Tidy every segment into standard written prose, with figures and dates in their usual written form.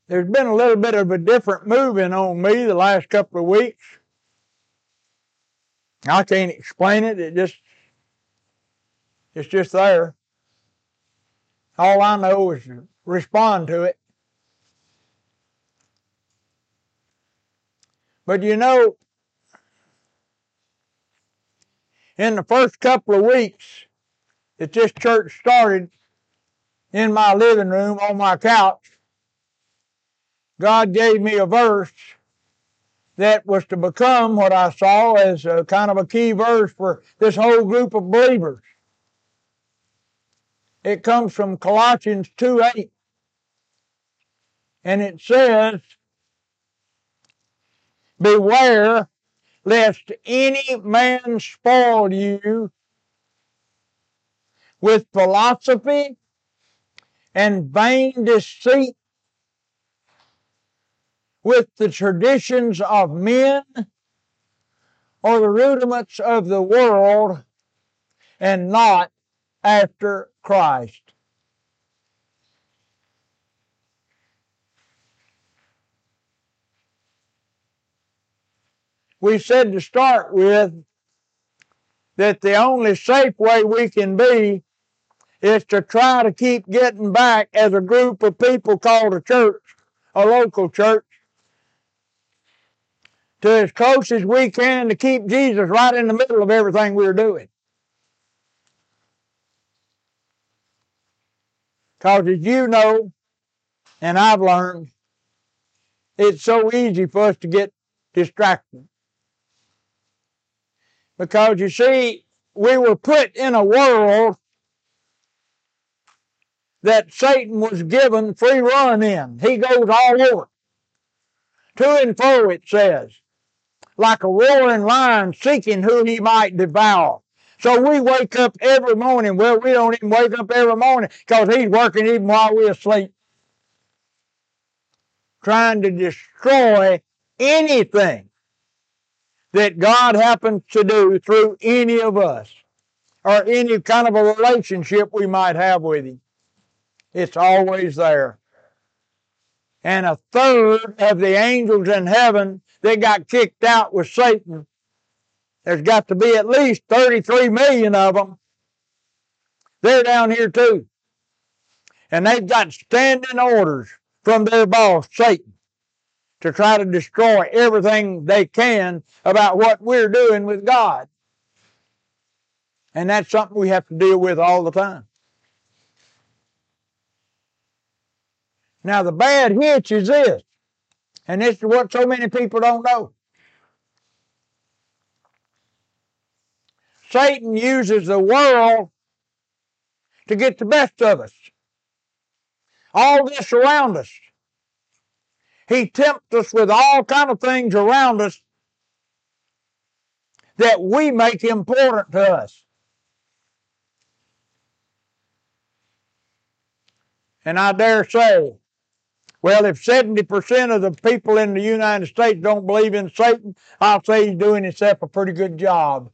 There's been a little bit of a different moving on me the last couple of weeks. I can't explain it. It's just there. All I know is to respond to it. But you know, in the first couple of weeks that this church started, in my living room on my couch, God gave me a verse that was to become what I saw as a kind of a key verse for this whole group of believers. It comes from Colossians 2:8. And it says, "Beware lest any man spoil you with philosophy and vain deceit, with the traditions of men or the rudiments of the world, and not after Christ." We said to start with that the only safe way we can be is to try to keep getting back as a group of people called a church, a local church, to as close as we can to keep Jesus right in the middle of everything we're doing. Because as you know, and I've learned, it's so easy for us to get distracted. Because you see, we were put in a world that Satan was given free run in. He goes all over. To and fro, it says, like a roaring lion seeking who he might devour. So we wake up every morning. Well, we don't even wake up every morning because he's working even while we're asleep, trying to destroy anything that God happens to do through any of us or any kind of a relationship we might have with him. It's always there. And a third of the angels in heaven that got kicked out with Satan, there's got to be at least 33 million of them. They're down here too. And they've got standing orders from their boss, Satan, to try to destroy everything they can about what we're doing with God. And that's something we have to deal with all the time. Now, the bad hitch is this, and this is what so many people don't know. Satan uses the world to get the best of us. All this around us. He tempts us with all kind of things around us that we make important to us. And I dare say, well, if 70% of the people in the United States don't believe in Satan, I'll say he's doing himself a pretty good job.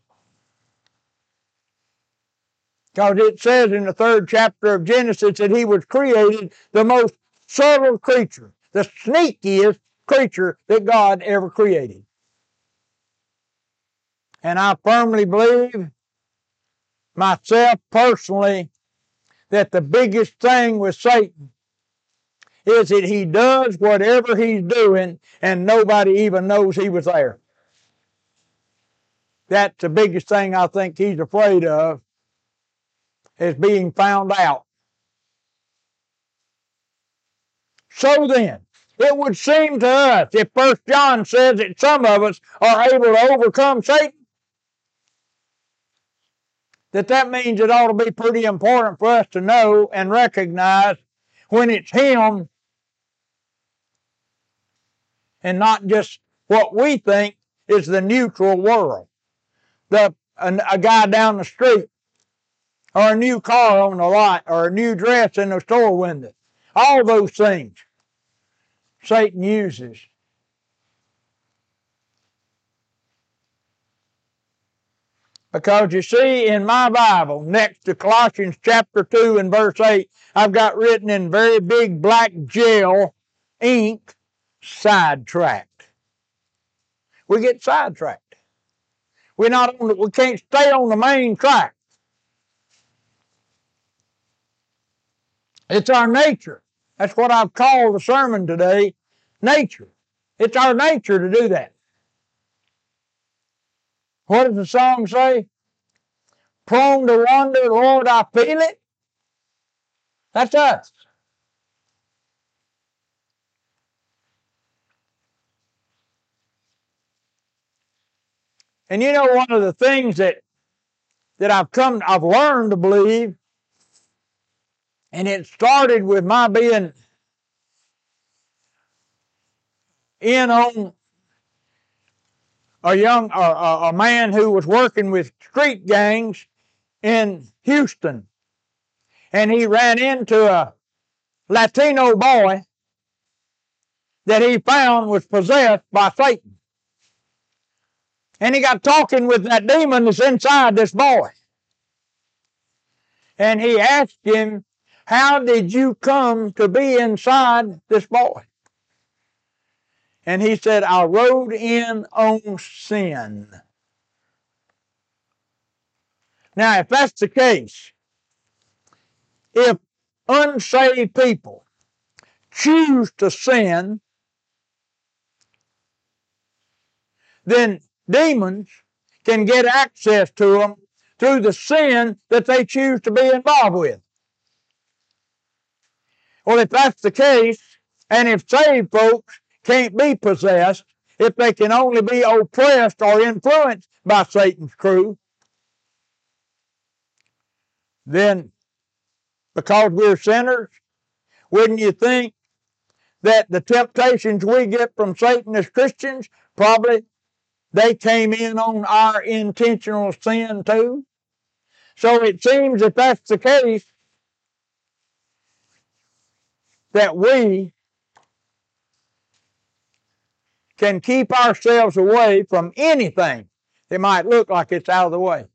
Because it says in the 3rd chapter of Genesis that he was created the most subtle creature, the sneakiest creature that God ever created. And I firmly believe, myself personally, that the biggest thing with Satan is that he does whatever he's doing and nobody even knows he was there. That's the biggest thing I think he's afraid of, is being found out. So then, it would seem to us, if 1 John says that some of us are able to overcome Satan, that means it ought to be pretty important for us to know and recognize when it's him and not just what we think is the neutral world. A guy down the street, or a new car on the lot, or a new dress in the store window. All those things Satan uses. Because you see, in my Bible, next to Colossians chapter 2 and verse 8, I've got written in very big black gel ink sidetracked. We get sidetracked. We can't stay on the main track. It's our nature. That's what I've called the sermon today, nature. It's our nature to do that. What does the song say? Prone to wander, Lord, I feel it. That's us. And you know, one of the things that I've learned to believe, and it started with my being in on a man who was working with street gangs in Houston, and he ran into a Latino boy that he found was possessed by Satan. And he got talking with that demon that's inside this boy. And he asked him, how did you come to be inside this boy? And he said, I rode in on sin. Now, if that's the case, if unsaved people choose to sin, then demons can get access to them through the sin that they choose to be involved with. Well, if that's the case, and if saved folks can't be possessed, if they can only be oppressed or influenced by Satan's crew, then because we're sinners, wouldn't you think that the temptations we get from Satan as Christians, probably they came in on our intentional sin too? So it seems if that's the case, that we can keep ourselves away from anything that might look like it's out of the way,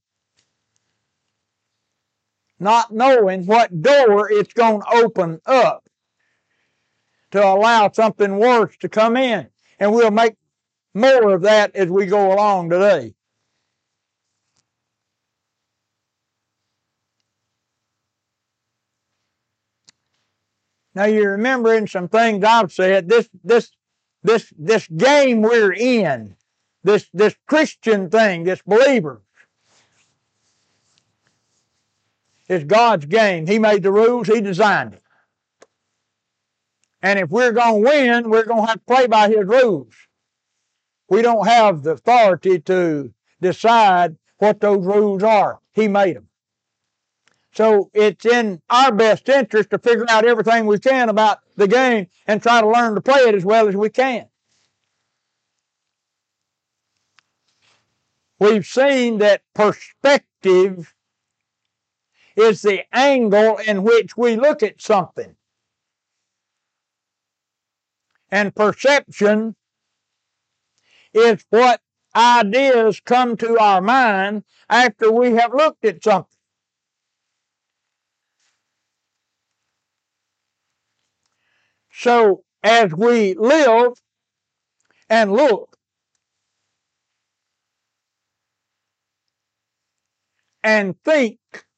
not knowing what door it's going to open up to allow something worse to come in. And we'll make more of that as we go along today. Now you're remembering some things I've said. This game we're in, this Christian thing, this believer, is God's game. He made the rules. He designed it. And if we're going to win, we're going to have to play by His rules. We don't have the authority to decide what those rules are. He made them. So it's in our best interest to figure out everything we can about the game and try to learn to play it as well as we can. We've seen that perspective is the angle in which we look at something. And perception is what ideas come to our mind after we have looked at something. So as we live and look and think,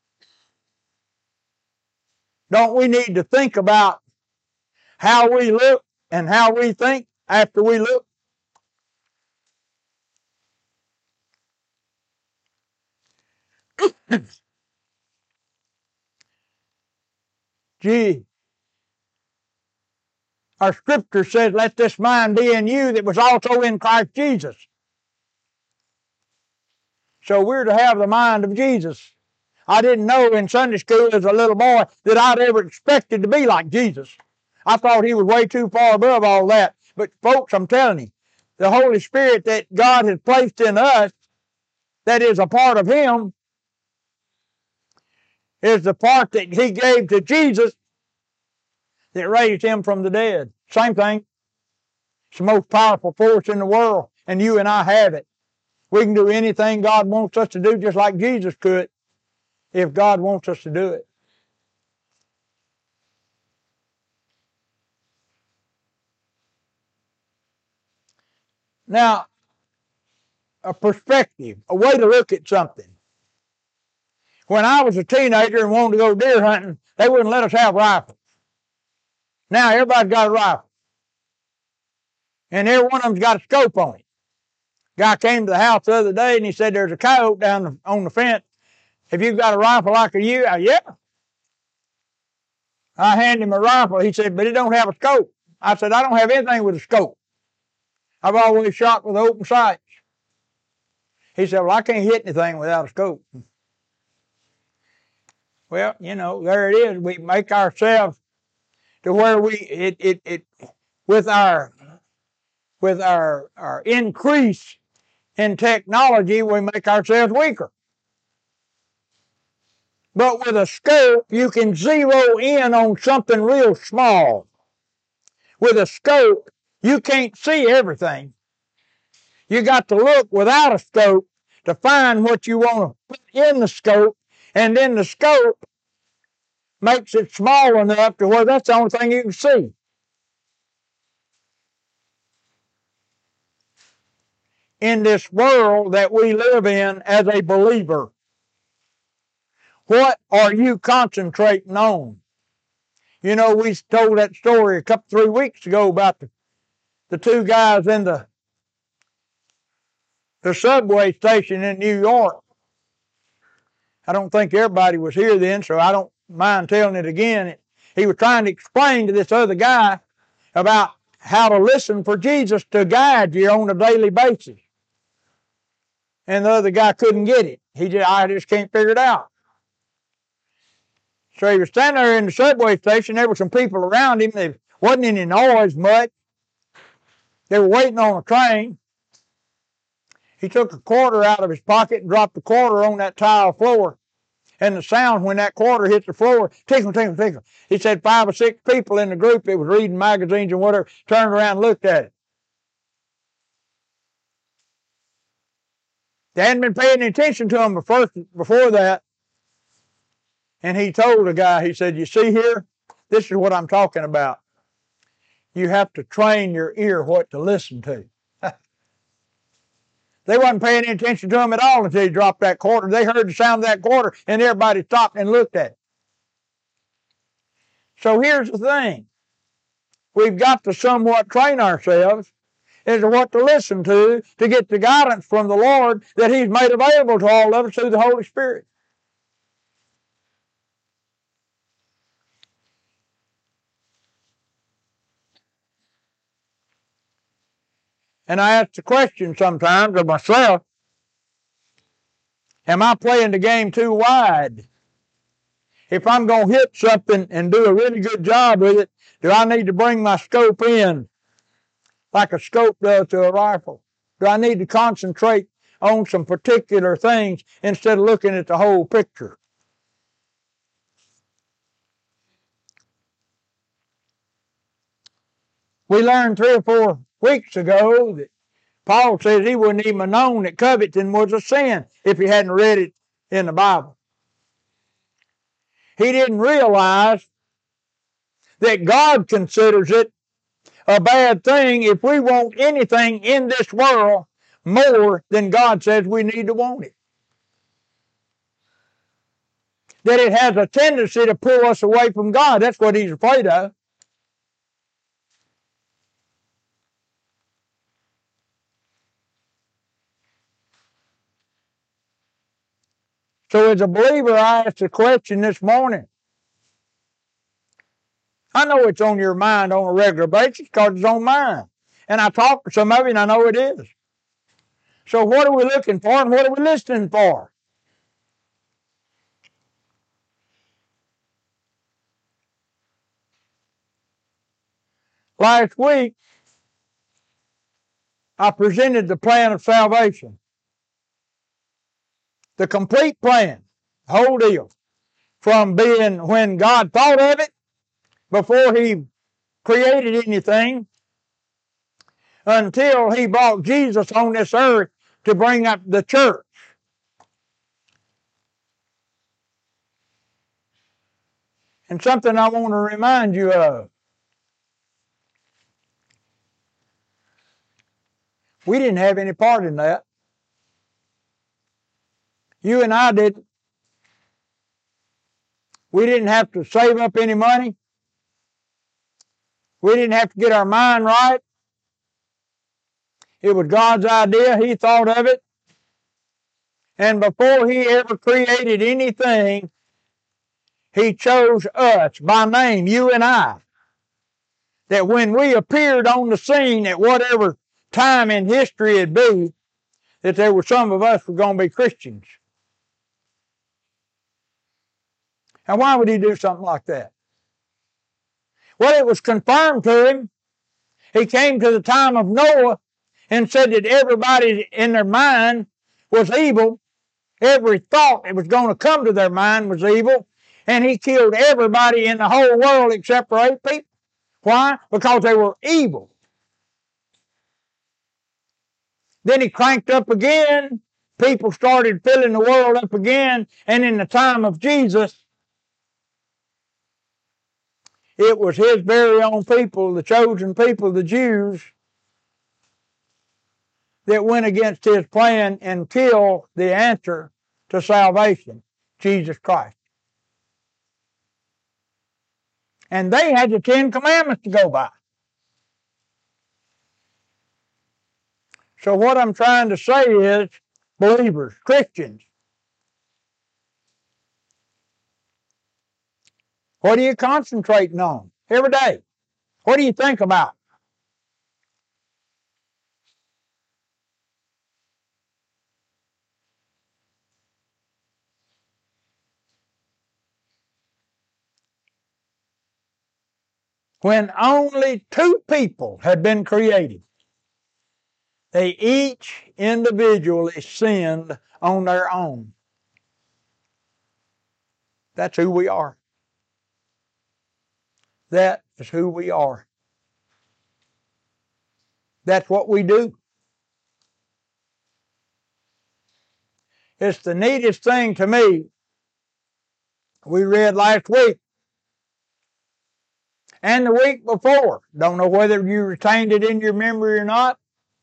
don't we need to think about how we look and how we think after we look? Gee, our scripture says, let this mind be in you that was also in Christ Jesus. So we're to have the mind of Jesus. I didn't know in Sunday school as a little boy that I'd ever expected to be like Jesus. I thought He was way too far above all that. But folks, I'm telling you, the Holy Spirit that God has placed in us, that is a part of Him, is the part that He gave to Jesus that raised Him from the dead. Same thing. It's the most powerful force in the world, and you and I have it. We can do anything God wants us to do just like Jesus could if God wants us to do it. Now, a perspective, a way to look at something. When I was a teenager and wanted to go deer hunting, they wouldn't let us have rifles. Now everybody's got a rifle. And every one of them's got a scope on it. Guy came to the house the other day and he said, there's a coyote down on the fence. Have you got a rifle like you? Yeah. I handed him a rifle. He said, but it don't have a scope. I said, I don't have anything with a scope. I've always shot with open sights. He said, well, I can't hit anything without a scope. Well, there it is. We make ourselves to where with our increase in technology, we make ourselves weaker. But with a scope, you can zero in on something real small. With a scope, you can't see everything. You got to look without a scope to find what you want to put in the scope, and then the scope makes it small enough to where that's the only thing you can see. In this world that we live in as a believer, what are you concentrating on? We told that story 3 weeks ago about the two guys in the subway station in New York. I don't think everybody was here then, so I don't mind telling it again. He was trying to explain to this other guy about how to listen for Jesus to guide you on a daily basis. And the other guy couldn't get it. I just can't figure it out. So he was standing there in the subway station. There were some people around him. There wasn't any noise much. They were waiting on a train. He took a quarter out of his pocket and dropped the quarter on that tile floor. And the sound when that quarter hit the floor, tinkle, tinkle, tinkle. He said 5 or 6 people in the group that was reading magazines and whatever turned around and looked at it. They hadn't been paying attention to him before that. And he told the guy, he said, you see here, this is what I'm talking about. You have to train your ear what to listen to. They wasn't paying any attention to him at all until he dropped that quarter. They heard the sound of that quarter, and everybody stopped and looked at it. So here's the thing. We've got to somewhat train ourselves as to what to listen to get the guidance from the Lord that He's made available to all of us through the Holy Spirit. And I ask the question sometimes of myself, am I playing the game too wide? If I'm going to hit something and do a really good job with it, do I need to bring my scope in like a scope does to a rifle? Do I need to concentrate on some particular things instead of looking at the whole picture? We learned 3 or 4 weeks ago that Paul says he wouldn't even have known that coveting was a sin if he hadn't read it in the Bible. He didn't realize that God considers it a bad thing if we want anything in this world more than God says we need to want it. That it has a tendency to pull us away from God. That's what He's afraid of. So as a believer, I ask the question this morning. I know it's on your mind on a regular basis because it's on mine. And I talk to some of you and I know it is. So what are we looking for and what are we listening for? Last week, I presented the plan of salvation. The complete plan, the whole deal. From being when God thought of it, before He created anything, until He brought Jesus on this earth to bring up the church. And something I want to remind you of. We didn't have any part in that. You and I didn't. We didn't have to save up any money. We didn't have to get our mind right. It was God's idea. He thought of it. And before He ever created anything, He chose us by name, you and I. That when we appeared on the scene at whatever time in history it'd be, that there were some of us were going to be Christians. And why would He do something like that? Well, it was confirmed to Him. He came to the time of Noah and said that everybody in their mind was evil. Every thought that was going to come to their mind was evil. And He killed everybody in the whole world except for 8 people. Why? Because they were evil. Then He cranked up again. People started filling the world up again. And in the time of Jesus, it was His very own people, the chosen people, the Jews, that went against His plan and killed the answer to salvation, Jesus Christ. And they had the 10 Commandments to go by. So what I'm trying to say is, believers, Christians, what are you concentrating on every day? What do you think about? When only 2 people had been created, they each individually sinned on their own. That's who we are. That is who we are. That's what we do. It's the neatest thing to me. We read last week and the week before. Don't know whether you retained it in your memory or not.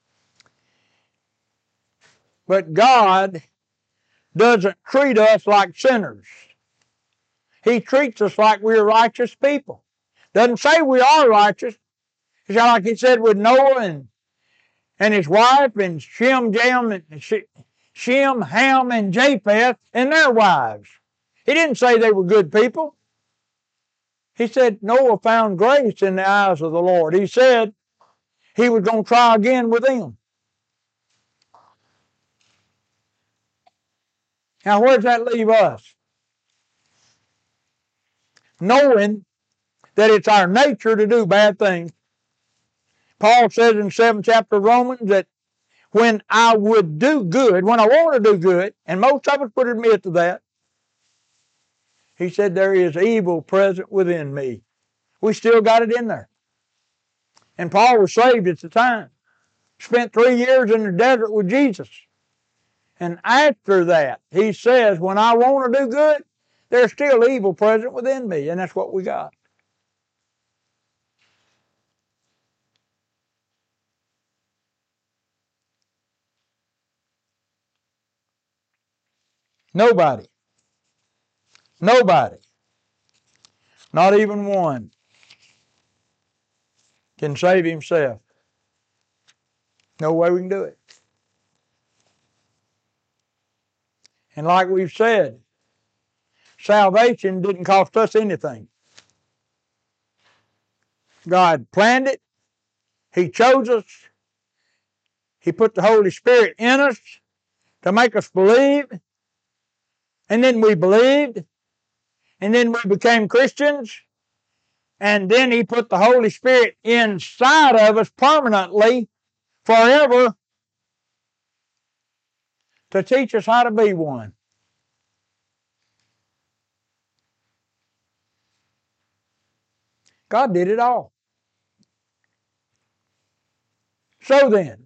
But God doesn't treat us like sinners. He treats us like we're righteous people. Doesn't say we are righteous. It's like He said with Noah and his wife and Shem, Ham, and Japheth and their wives. He didn't say they were good people. He said Noah found grace in the eyes of the Lord. He said He was going to try again with them. Now, where does that leave us? Knowing that it's our nature to do bad things. Paul says in the 7th chapter of Romans that when I would do good, when I want to do good, and most of us would admit to that, he said there is evil present within me. We still got it in there. And Paul was saved at the time. Spent 3 years in the desert with Jesus. And after that, he says, when I want to do good, there's still evil present within me. And that's what we got. Nobody, not even one, can save himself. No way we can do it. And like we've said, salvation didn't cost us anything. God planned it. He chose us. He put the Holy Spirit in us to make us believe. And then we believed. And then we became Christians. And then He put the Holy Spirit inside of us permanently, forever, to teach us how to be one. God did it all. So then,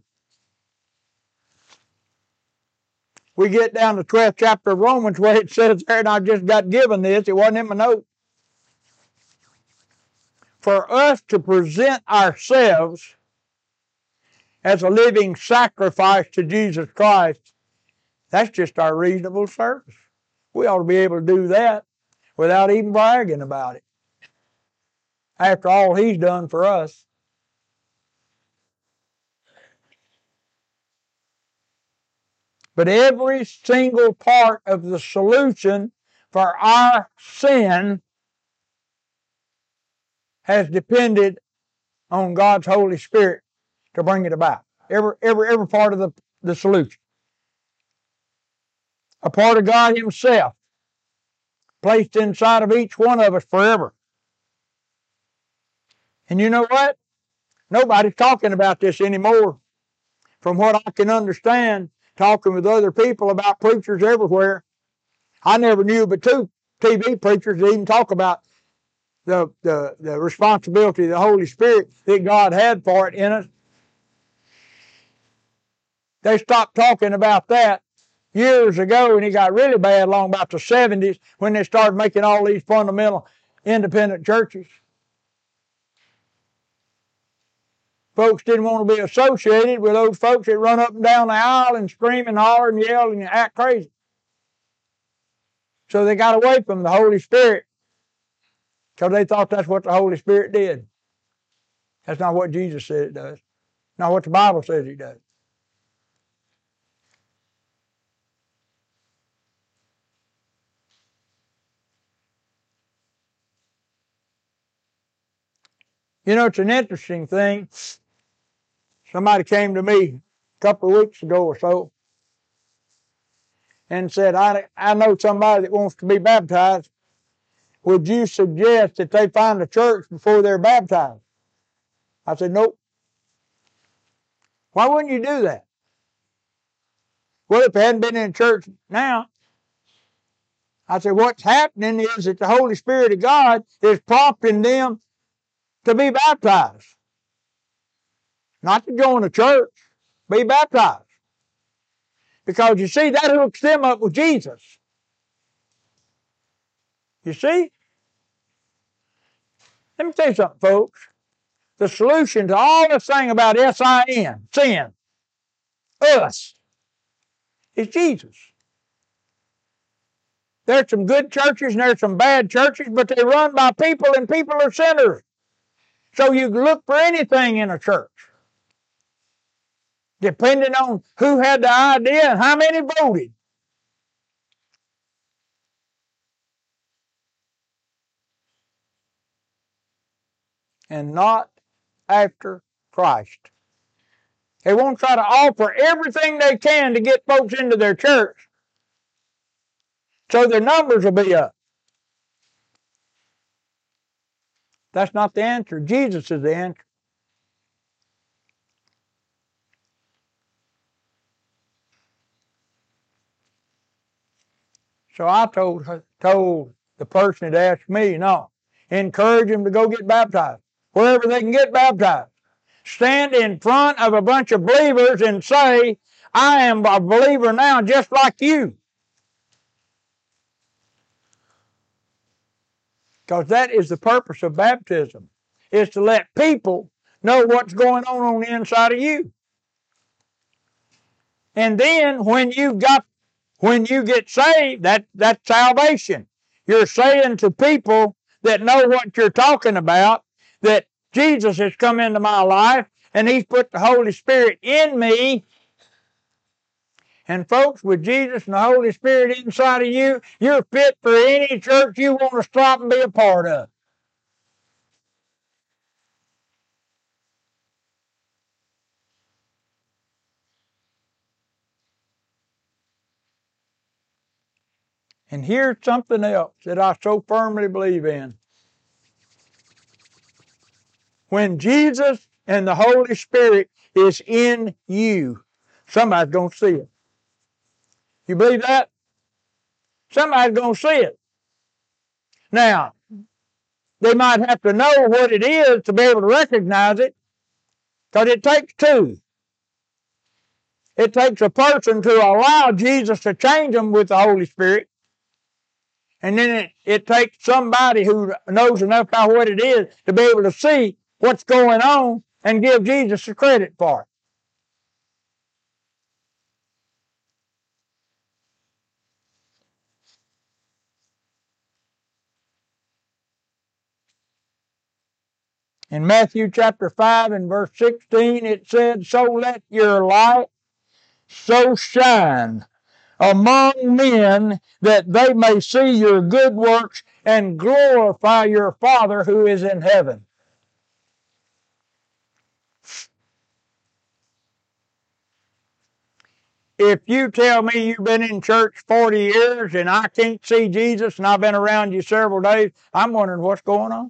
we get down to the 12th chapter of Romans where it says there, and I just got given this, it wasn't in my note. For us to present ourselves as a living sacrifice to Jesus Christ, that's just our reasonable service. We ought to be able to do that without even bragging about it. After all He's done for us. But every single part of the solution for our sin has depended on God's Holy Spirit to bring it about. Every part of the solution. A part of God Himself placed inside of each one of us forever. And you know what? Nobody's talking about this anymore. From what I can understand, talking with other people about preachers everywhere, I never knew but two TV preachers that even talk about the responsibility of the Holy Spirit that God had for it in us. They stopped talking about that years ago, and it got really bad along about the 70s when they started making all these fundamental independent churches. Folks didn't want to be associated with those folks that run up and down the aisle and scream and holler and yell and act crazy. So they got away from the Holy Spirit because they thought that's what the Holy Spirit did. That's not what Jesus said it does. Not what the Bible says it does. You know, it's an interesting thing. Somebody came to me a couple of weeks ago or so and said, I know somebody that wants to be baptized. Would you suggest that they find a church before they're baptized? I said, nope. Why wouldn't you do that? Well, if they hadn't been in church now, I said, what's happening is that the Holy Spirit of God is prompting them to be baptized. Not to join a church, be baptized. Because you see, that hooks them up with Jesus. You see? Let me tell you something, folks. The solution to all this thing about S-I-N, sin, us, is Jesus. There's some good churches and there's some bad churches, but they're run by people and people are sinners. So you can look for anything in a church. Depending on who had the idea and how many voted. And not after Christ. They won't try to offer everything they can to get folks into their church so their numbers will be up. That's not the answer. Jesus is the answer. So I told the person that asked me, no, encourage them to go get baptized, wherever they can get baptized. Stand in front of a bunch of believers and say, I am a believer now just like you. Because that is the purpose of baptism, is to let people know what's going on the inside of you. And then when you get saved, that's salvation. You're saying to people that know what you're talking about that Jesus has come into my life and He's put the Holy Spirit in me. And folks, with Jesus and the Holy Spirit inside of you, you're fit for any church you want to stop and be a part of. And here's something else that I so firmly believe in. When Jesus and the Holy Spirit is in you, somebody's going to see it. You believe that? Somebody's going to see it. Now, they might have to know what it is to be able to recognize it, because it takes two. It takes a person to allow Jesus to change them with the Holy Spirit. And then it takes somebody who knows enough about what it is to be able to see what's going on and give Jesus the credit for it. In Matthew chapter 5 and verse 16 it said, "So let your light so shine among men that they may see your good works and glorify your Father who is in heaven." If you tell me you've been in church 40 years and I can't see Jesus and I've been around you several days, I'm wondering what's going on.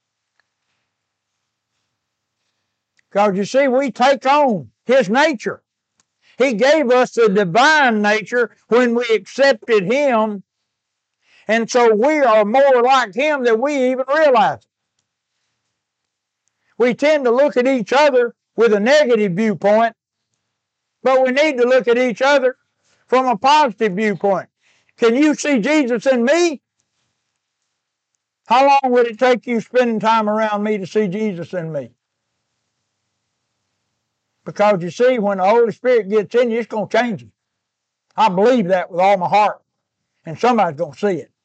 Because you see, we take on His nature. He gave us the divine nature when we accepted Him, and so we are more like Him than we even realize. We tend to look at each other with a negative viewpoint, but we need to look at each other from a positive viewpoint. Can you see Jesus in me? How long would it take you spending time around me to see Jesus in me? Because you see, when the Holy Spirit gets in you, it's going to change you. I believe that with all my heart. And somebody's going to see it.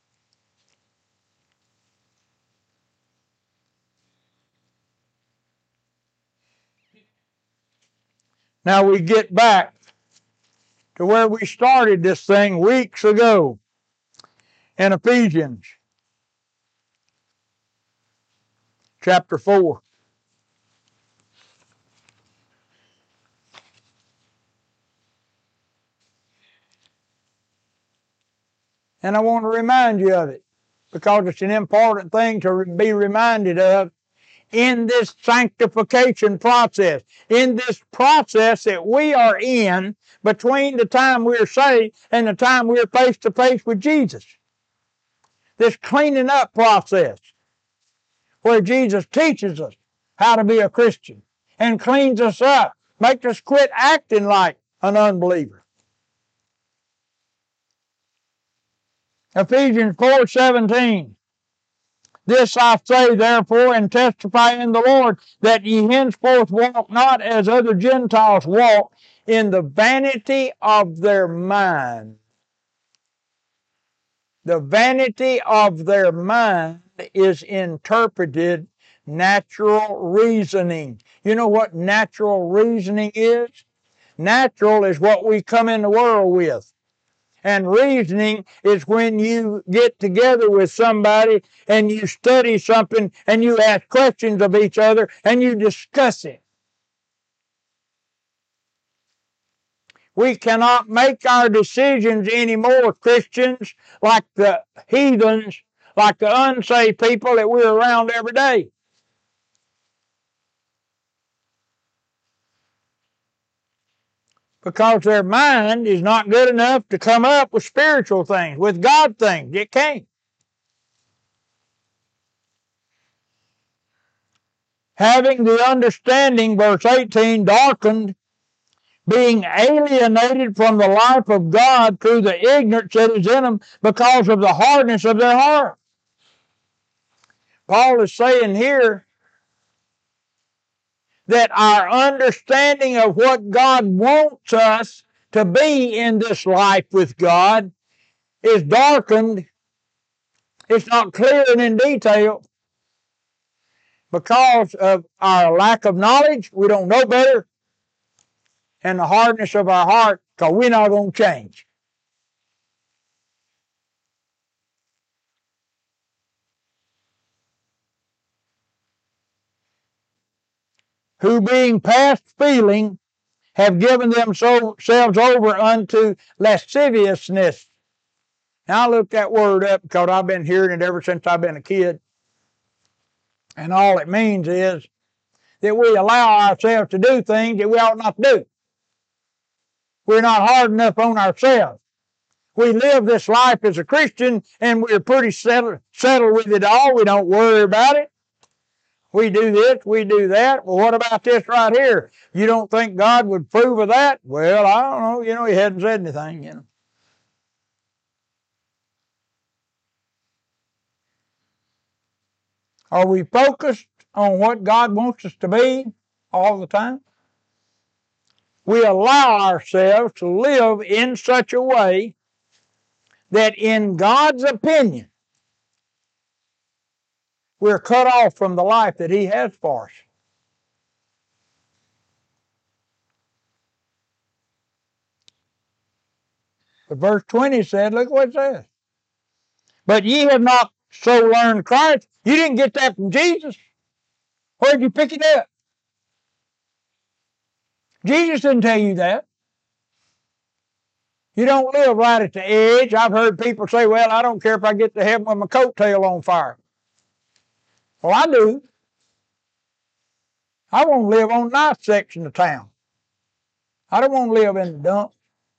Now we get back to where we started this thing weeks ago in Ephesians chapter 4. And I want to remind you of it because it's an important thing to be reminded of in this sanctification process, in this process that we are in between the time we're saved and the time we're face to face with Jesus. This cleaning up process where Jesus teaches us how to be a Christian and cleans us up, makes us quit acting like an unbeliever. Ephesians 4:17. "This I say therefore, and testify in the Lord, that ye henceforth walk not as other Gentiles walk, in the vanity of their mind." The vanity of their mind is interpreted natural reasoning. You know what natural reasoning is? Natural is what we come in the world with. And reasoning is when you get together with somebody and you study something and you ask questions of each other and you discuss it. We cannot make our decisions anymore, Christians, like the heathens, like the unsaved people that we're around every day. Because their mind is not good enough to come up with spiritual things, with God things. It can't. Having the understanding, verse 18, darkened, being alienated from the life of God through the ignorance that is in them because of the hardness of their heart. Paul is saying here that our understanding of what God wants us to be in this life with God is darkened. It's not clear and in detail because of our lack of knowledge. We don't know better. And the hardness of our heart, because we're not going to change. Who being past feeling have given themselves over unto lasciviousness. Now I looked that word up because I've been hearing it ever since I've been a kid. And all it means is that we allow ourselves to do things that we ought not to do. We're not hard enough on ourselves. We live this life as a Christian and we're pretty settled with it all. We don't worry about it. We do this, we do that. Well, what about this right here? You don't think God would approve of that? Well, I don't know. He hadn't said anything, Are we focused on what God wants us to be all the time? We allow ourselves to live in such a way that in God's opinion, we're cut off from the life that He has for us. But verse 20 said, look what it says. But ye have not so learned Christ. You didn't get that from Jesus. Where'd you pick it up? Jesus didn't tell you that. You don't live right at the edge. I've heard people say, well, I don't care if I get to heaven with my coattail on fire. Well, I do. I want to live on a nice section of town. I don't want to live in the dump.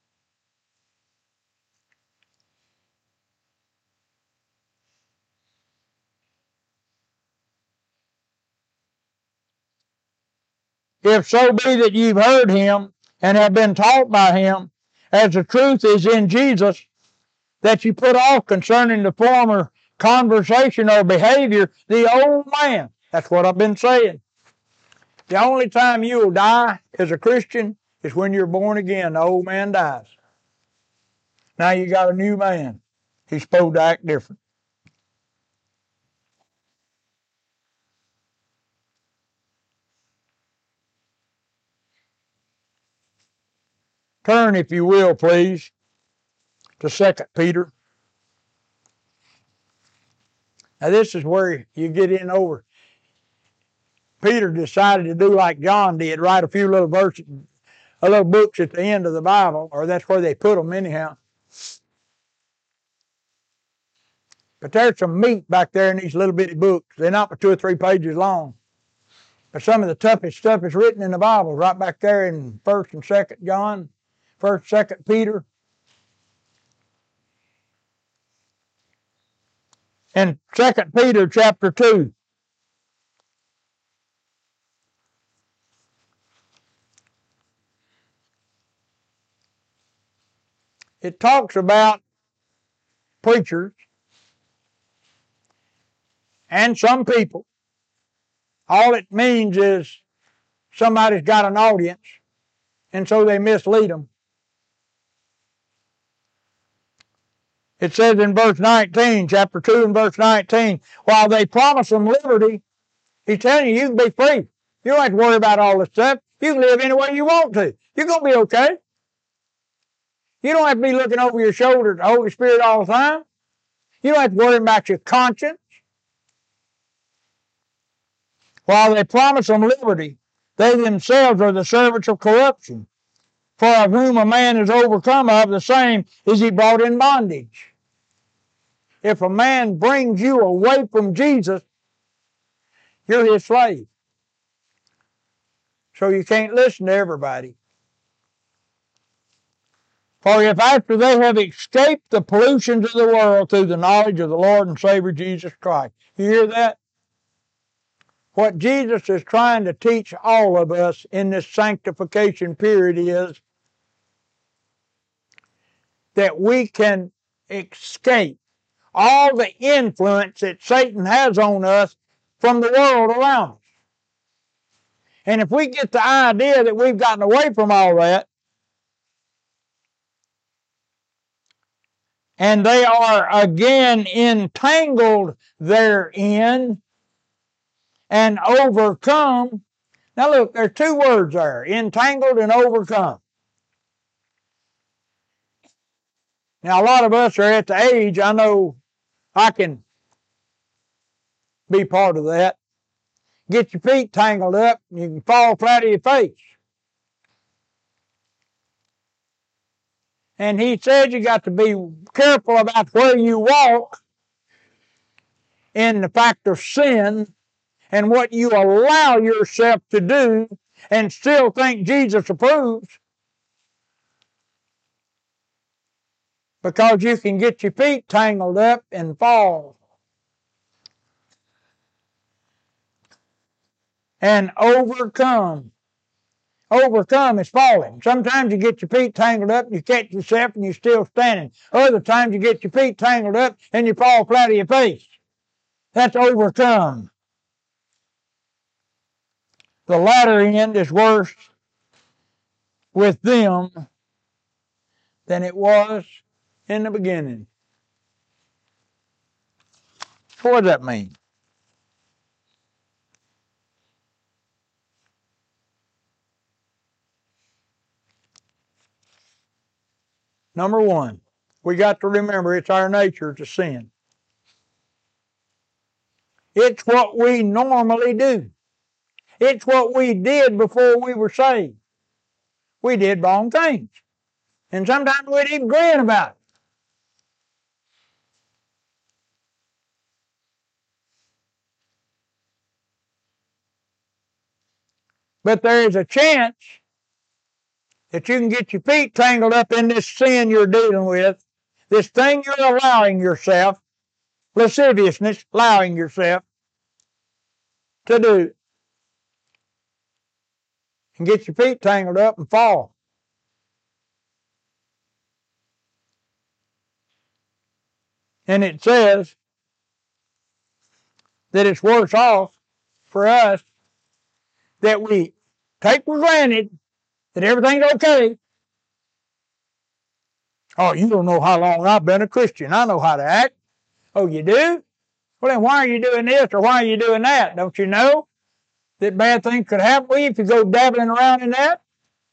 If so be that you've heard Him and have been taught by Him, as the truth is in Jesus, that you put off concerning the former conversation or behavior the old man. That's what I've been saying. The only time you'll die as a Christian is when you're born again. The old man dies. Now you got a new man. He's supposed to act different. Turn, if you will, please, to 2 Peter. Now this is where you get in over. Peter decided to do like John did, write a few little verses, little books at the end of the Bible, or that's where they put them anyhow. But there's some meat back there in these little bitty books. They're not but 2 or 3 pages long. But some of the toughest stuff is written in the Bible, right back there in 1st and 2nd John, 1st, 2nd Peter. And 2nd Peter chapter 2. It talks about preachers and some people. All it means is somebody's got an audience, and so they mislead them. It says in verse 19, chapter 2 and verse 19, while they promise them liberty, He's telling you can be free. You don't have to worry about all this stuff. You can live any way you want to. You're going to be okay. You don't have to be looking over your shoulder at the Holy Spirit all the time. You don't have to worry about your conscience. While they promise them liberty, they themselves are the servants of corruption. For of whom a man is overcome of, the same is he brought in bondage. If a man brings you away from Jesus, you're his slave. So you can't listen to everybody. For if after they have escaped the pollutions of the world through the knowledge of the Lord and Savior Jesus Christ. You hear that? What Jesus is trying to teach all of us in this sanctification period is that we can escape all the influence that Satan has on us from the world around us. And if we get the idea that we've gotten away from all that, and they are again entangled therein and overcome. Now look, there are 2 words there, entangled and overcome. Now a lot of us are at the age, I know I can be part of that. Get your feet tangled up, and you can fall flat on your face. And he said you got to be careful about where you walk in the fact of sin and what you allow yourself to do and still think Jesus approves. Because you can get your feet tangled up and fall. And overcome. Overcome is falling. Sometimes you get your feet tangled up and you catch yourself and you're still standing. Other times you get your feet tangled up and you fall flat on your face. That's overcome. The latter end is worse with them than it was in the beginning. What does that mean? Number one, we got to remember it's our nature to sin. It's what we normally do. It's what we did before we were saved. We did wrong things. And sometimes we'd even grin about it. But there is a chance that you can get your feet tangled up in this sin you're dealing with, this thing you're allowing yourself, lasciviousness, allowing yourself to do, and get your feet tangled up and fall. And it says that it's worse off for us that we take for granted that everything's okay. Oh, you don't know how long I've been a Christian. I know how to act. Oh, you do? Well, then why are you doing this or why are you doing that? Don't you know that bad things could happen to you if you go dabbling around in that?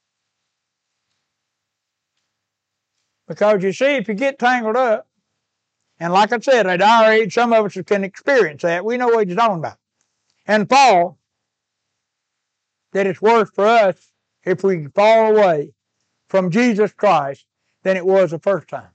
Because you see, if you get tangled up, and like I said, at our age, some of us can experience that. We know what he's talking about. And fall, that it's worse for us if we fall away from Jesus Christ than it was the first time.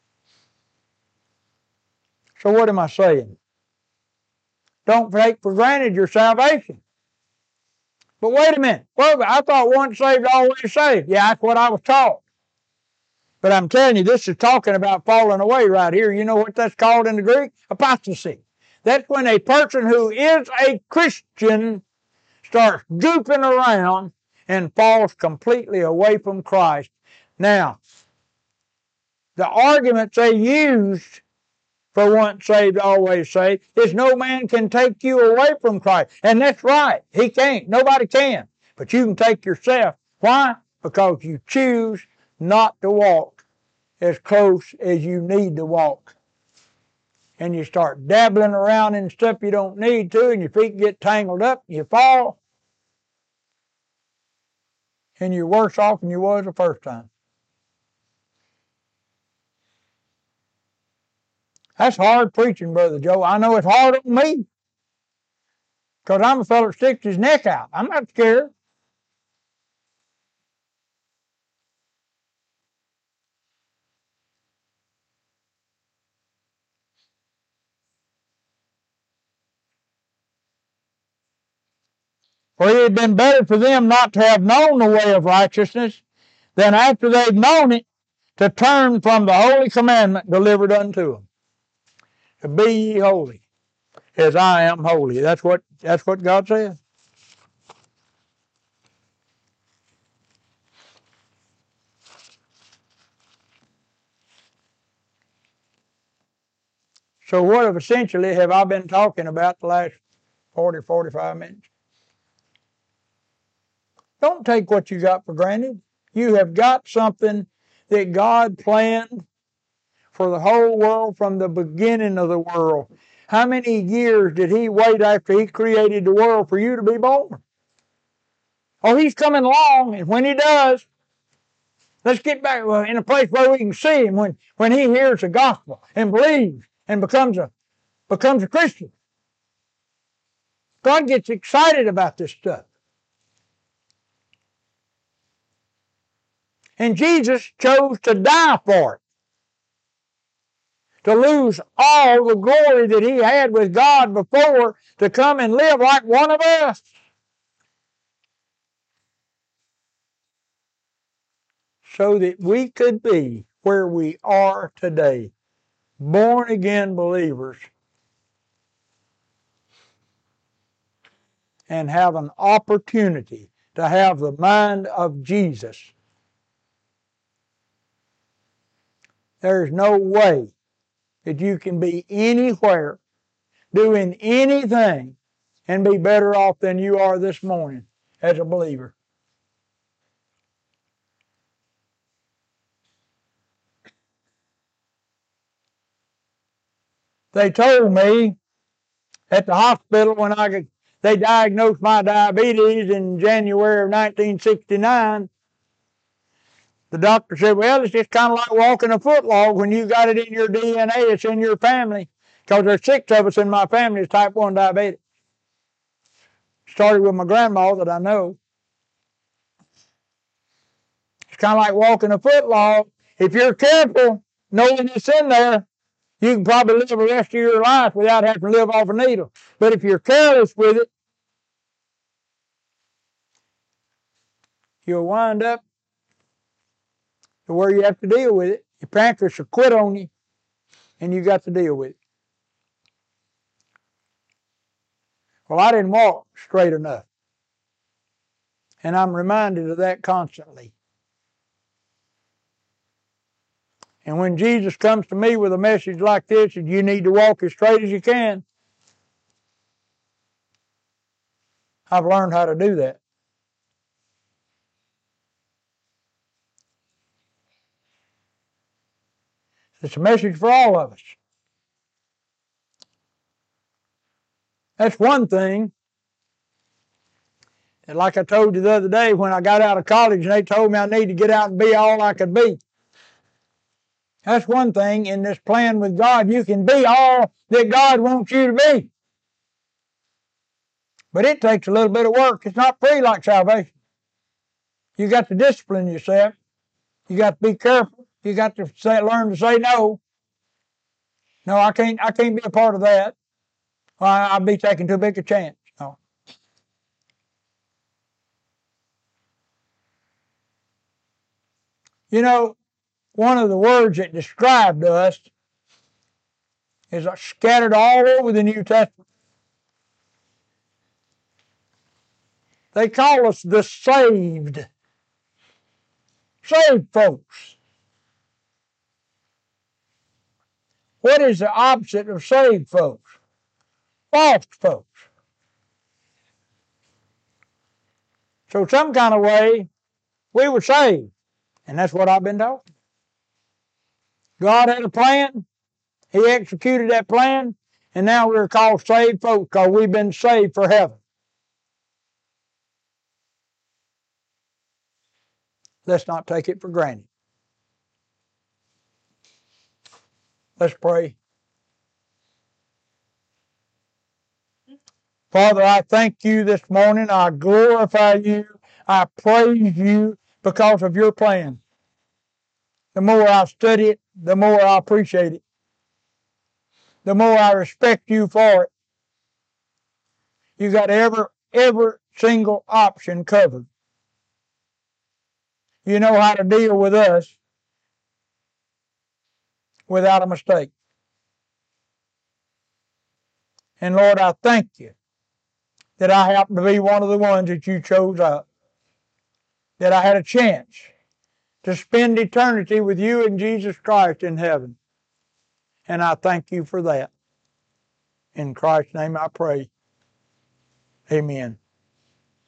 So what am I saying? Don't take for granted your salvation. But wait a minute. Well, I thought once saved, always saved. Yeah, that's what I was taught. But I'm telling you, this is talking about falling away right here. You know what that's called in the Greek? Apostasy. That's when a person who is a Christian starts goofing around and falls completely away from Christ. Now, the arguments they used for once saved, always saved is no man can take you away from Christ. And that's right. He can't. Nobody can. But you can take yourself. Why? Because you choose not to walk as close as you need to walk. And you start dabbling around in stuff you don't need to, and your feet get tangled up, and you fall, and you're worse off than you was the first time. That's hard preaching, Brother Joe. I know it's hard on me, because I'm a fellow that sticks his neck out. I'm not scared. For it had been better for them not to have known the way of righteousness than after they've known it to turn from the holy commandment delivered unto them. To be ye holy as I am holy. That's what God said. So what essentially have I been talking about the last 40, 45 minutes? Don't take what you got for granted. You have got something that God planned for the whole world from the beginning of the world. How many years did He wait after He created the world for you to be born? Oh, He's coming along, and when He does, let's get back in a place where we can see Him when He hears the gospel and believes and becomes a Christian. God gets excited about this stuff. And Jesus chose to die for it. To lose all the glory that He had with God before, to come and live like one of us. So that we could be where we are today. Born again believers. And have an opportunity to have the mind of Jesus. There's no way that you can be anywhere doing anything and be better off than you are this morning as a believer. They told me at the hospital when they diagnosed my diabetes in January of 1969 The doctor said, well, it's just kind of like walking a footlog. When you got it in your DNA, it's in your family. Because there's 6 of us in my family is type 1 diabetic. Started with my grandma that I know. It's kind of like walking a footlog. If you're careful, knowing it's in there, you can probably live the rest of your life without having to live off a needle. But if you're careless with it, you'll wind up to where you have to deal with it. Your pancreas will quit on you, and you got to deal with it. Well, I didn't walk straight enough. And I'm reminded of that constantly. And when Jesus comes to me with a message like this, that you need to walk as straight as you can, I've learned how to do that. It's a message for all of us. That's one thing. And like I told you the other day when I got out of college and they told me I need to get out and be all I could be. That's one thing in this plan with God. You can be all that God wants you to be. But it takes a little bit of work. It's not free like salvation. You got to discipline yourself. You got to be careful. You got to learn to say no. No, I can't be a part of that. I'll be taking too big a chance. No. You know, one of the words that described us is scattered all over the New Testament. They call us the saved. Saved folks. What is the opposite of saved folks? Lost folks. So some kind of way, we were saved. And that's what I've been told. God had a plan. He executed that plan. And now we're called saved folks because we've been saved for heaven. Let's not take it for granted. Let's pray. Father, I thank you this morning. I glorify you. I praise you because of your plan. The more I study it, the more I appreciate it. The more I respect you for it. You got every single option covered. You know how to deal with us without a mistake. And Lord, I thank you that I happen to be one of the ones that you chose up. That I had a chance to spend eternity with you and Jesus Christ in heaven. And I thank you for that. In Christ's name I pray. Amen.